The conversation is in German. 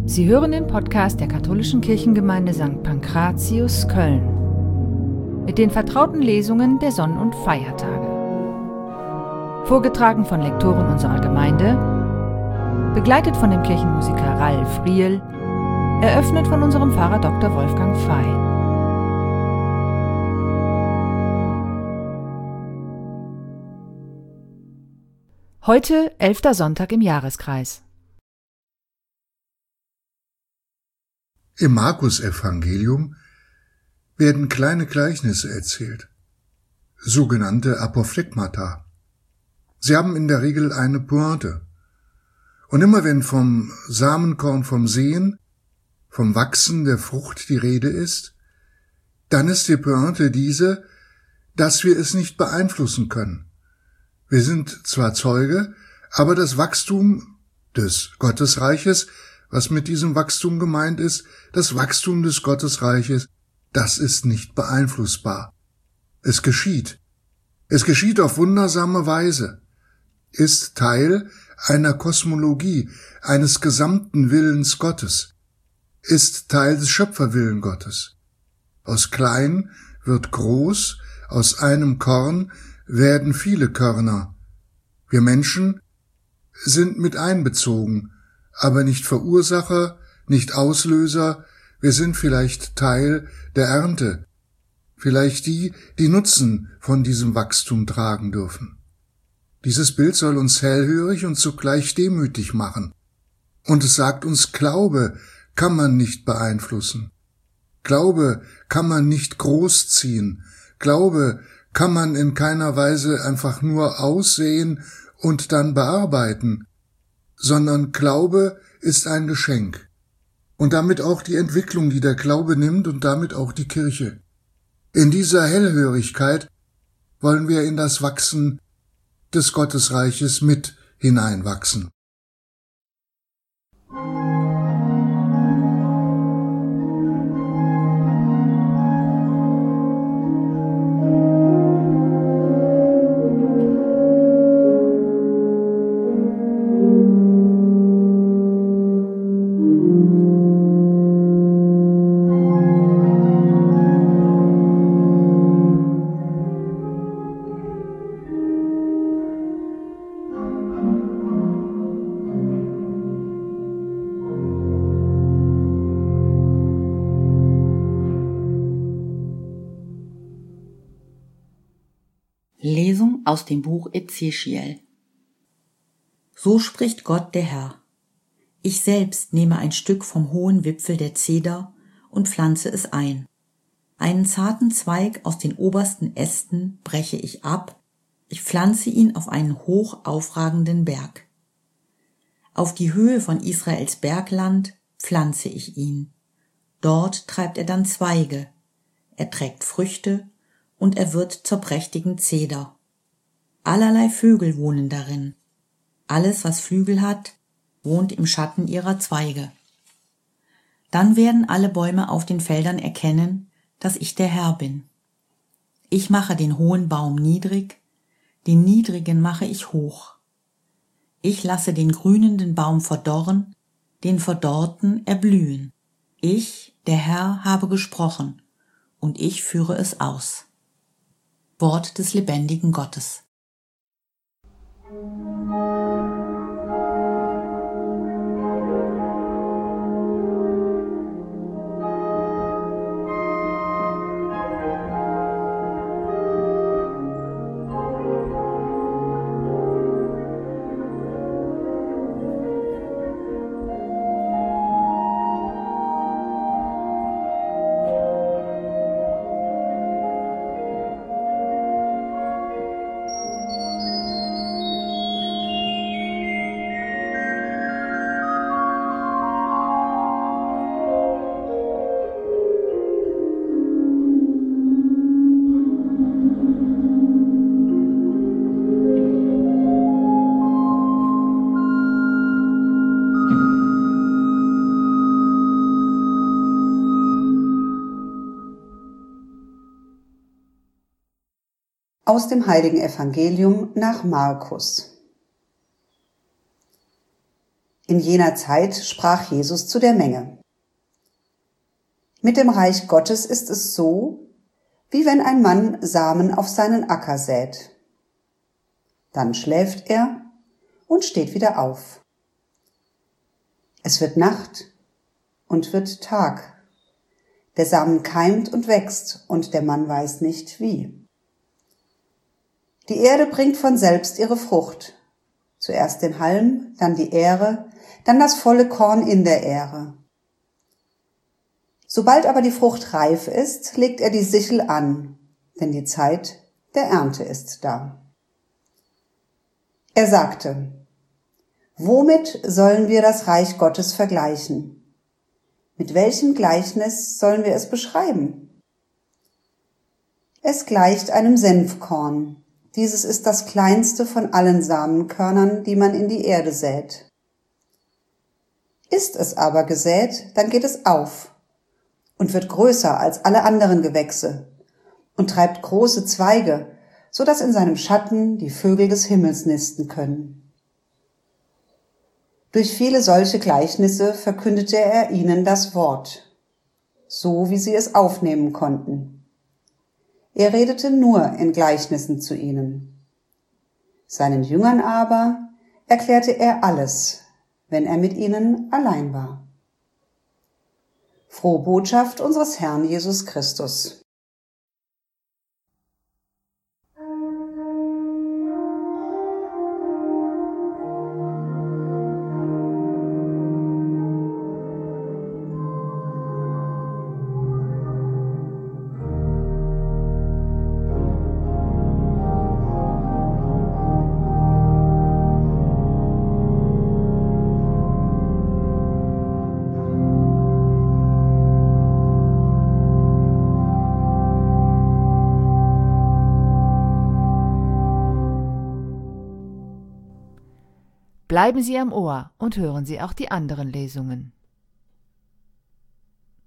Sie hören den Podcast der katholischen Kirchengemeinde St. Pankratius, Köln, mit den vertrauten Lesungen der Sonn- und Feiertage. Vorgetragen von Lektoren unserer Gemeinde, begleitet von dem Kirchenmusiker Ralf Riehl, eröffnet von unserem Pfarrer Dr. Wolfgang Fey. Heute 11. Sonntag im Jahreskreis. Im Markus-Evangelium werden kleine Gleichnisse erzählt, sogenannte Apophthegmata. Sie haben in der Regel eine Pointe. Und immer wenn vom Samenkorn, vom Säen, vom Wachsen der Frucht die Rede ist, dann ist die Pointe diese, dass wir es nicht beeinflussen können. Wir sind zwar Zeuge, aber das Wachstum des Gottesreiches, was mit diesem Wachstum gemeint ist, das Wachstum des Gottesreiches, das ist nicht beeinflussbar. Es geschieht. Es geschieht auf wundersame Weise, ist Teil einer Kosmologie, eines gesamten Willens Gottes, ist Teil des Schöpferwillen Gottes. Aus klein wird groß, aus einem Korn werden viele Körner. Wir Menschen sind mit einbezogen, aber nicht Verursacher, nicht Auslöser, wir sind vielleicht Teil der Ernte, vielleicht die Nutzen von diesem Wachstum tragen dürfen. Dieses Bild soll uns hellhörig und zugleich demütig machen. Und es sagt uns, Glaube kann man nicht beeinflussen. Glaube kann man nicht großziehen. Glaube kann man in keiner Weise einfach nur aussehen und dann bearbeiten, sondern Glaube ist ein Geschenk. Und damit auch die Entwicklung, die der Glaube nimmt und damit auch die Kirche. In dieser Hellhörigkeit wollen wir in das Wachsen des Gottesreiches mit hineinwachsen. Lesung aus dem Buch Ezechiel. So spricht Gott der Herr. Ich selbst nehme ein Stück vom hohen Wipfel der Zeder und pflanze es ein. Einen zarten Zweig aus den obersten Ästen breche ich ab, ich pflanze ihn auf einen hoch aufragenden Berg. Auf die Höhe von Israels Bergland pflanze ich ihn. Dort treibt er dann Zweige, er trägt Früchte, und er wird zur prächtigen Zeder. Allerlei Vögel wohnen darin. Alles, was Flügel hat, wohnt im Schatten ihrer Zweige. Dann werden alle Bäume auf den Feldern erkennen, dass ich der Herr bin. Ich mache den hohen Baum niedrig, den Niedrigen mache ich hoch. Ich lasse den grünenden Baum verdorren, den Verdorrten erblühen. Ich, der Herr, habe gesprochen, und ich führe es aus. Wort des lebendigen Gottes. Aus dem Heiligen Evangelium nach Markus. In jener Zeit sprach Jesus zu der Menge: Mit dem Reich Gottes ist es so, wie wenn ein Mann Samen auf seinen Acker sät. Dann schläft er und steht wieder auf. Es wird Nacht und wird Tag. Der Samen keimt und wächst, und der Mann weiß nicht wie. Die Erde bringt von selbst ihre Frucht. Zuerst den Halm, dann die Ähre, dann das volle Korn in der Ähre. Sobald aber die Frucht reif ist, legt er die Sichel an, denn die Zeit der Ernte ist da. Er sagte: Womit sollen wir das Reich Gottes vergleichen? Mit welchem Gleichnis sollen wir es beschreiben? Es gleicht einem Senfkorn. Dieses ist das kleinste von allen Samenkörnern, die man in die Erde sät. Ist es aber gesät, dann geht es auf und wird größer als alle anderen Gewächse und treibt große Zweige, so dass in seinem Schatten die Vögel des Himmels nisten können. Durch viele solche Gleichnisse verkündete er ihnen das Wort, so wie sie es aufnehmen konnten. Er redete nur in Gleichnissen zu ihnen. Seinen Jüngern aber erklärte er alles, wenn er mit ihnen allein war. Frohe Botschaft unseres Herrn Jesus Christus. Bleiben Sie am Ohr und hören Sie auch die anderen Lesungen.